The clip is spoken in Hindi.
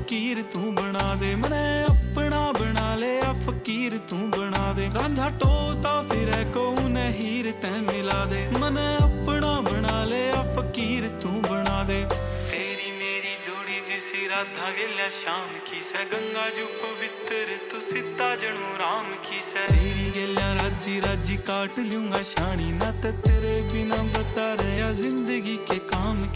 फकीर तू बना दे, मने अपना बना ले आ फकीर तू बना दे। रांझा टोता फिरे को उन्हें हीर तै मिला दे, मने अपना बना ले आ फकीर तू बना दे। तेरी मेरी जोड़ी जिसी राधा गेल्या शाम की सै, गंगा जू पवित्र तू सीता जणू राम की सै। तेरी गेल्या राजी राजी काट लूंगा शानी, ना ते तेरे बिना बता रहा जिंदगी के काम